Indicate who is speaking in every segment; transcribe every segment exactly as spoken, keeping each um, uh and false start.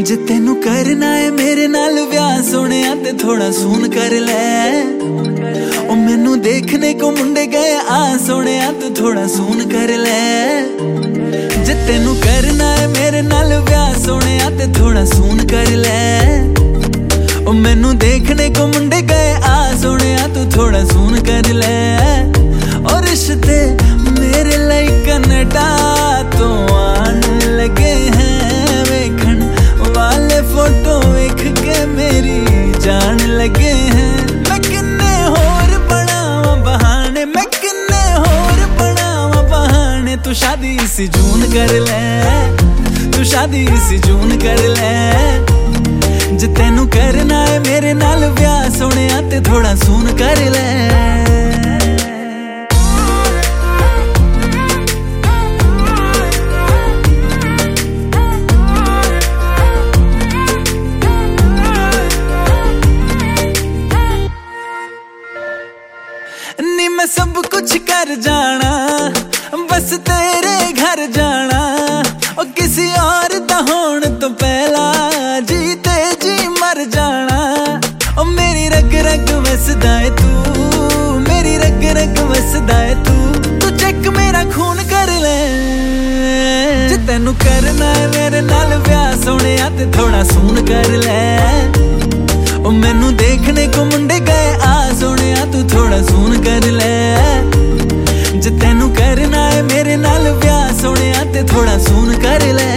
Speaker 1: जे तेनू करना है मेरे नाल ब्याह सोनिया ते थोड़ा सून कर ले। ओ मैनू देखने को मुंडे गए आ सोनिया तू थोड़ा सून कर ले। जे तेनू करना है मेरे नाल ब्याह सोनिया ते थोड़ा सून कर ले। ओ मैनू देखने को मुंडे गए आ सोनिया तू थोड़ा सून कर ले। और रिश्ते मेरे लिए कनाडा तो आन लगे हैं, वेखन वाले फोटो वेख के मेरी जान लगे हैं। मैं किन्ने होर बनावा बहाने, मैं किन्ने होर बनावा बहाने। तू शादी इसी जून कर ले, तू शादी इसी जून कर ले। जे तेनू करना है मेरे नाल ब्याह सोनिया ते थोड़ा सून कर ले। नी मैं सब कुछ कर जाना, बस तेरे घर जाना। और किसी और दा होण तो पहला जीते जी मर जाना। और मेरी रग रग वसदा है तू, मेरी रग रग वसदा है तू। तू चेक मेरा खून कर ले। जे तेनू करना है मेरे नाल ब्याह सोनिया ते थोड़ा सून कर ले। ओ मैनू देखने को मुंडे गए आ सोनिया तू थोड़ा सून कर ले। जे तेनू करना है मेरे नाल ब्याह सोनिया ते थोड़ा सून कर ले।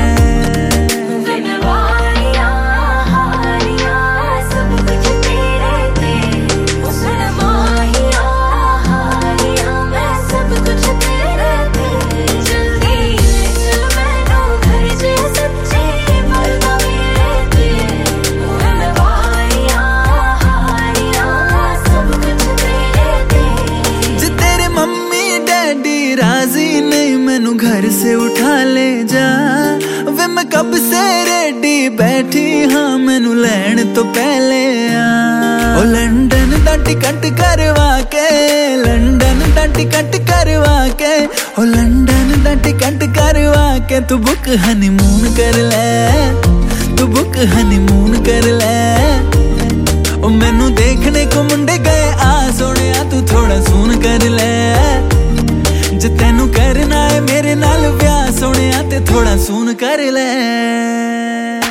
Speaker 1: राजी नहीं मैनू घर से उठा ले जा, वे मैं कब से रेडी बैठी हाँ मैनू लैन तो पहले आ। ओ लंदन दा टिकट करवा के, लंदन दा टिकट करवा के। ओ लंदन दा टिकट करवा के तू बुक हनीमून कर ले, तू बुक हनीमून कर ले। ओ मैनू देखने को मुंडे गए आ सोनिया तू थोड़ा सून कर ले। जे तेनू करना है मेरे नाल ब्याह सोनिया ते थोड़ा सून कर ले।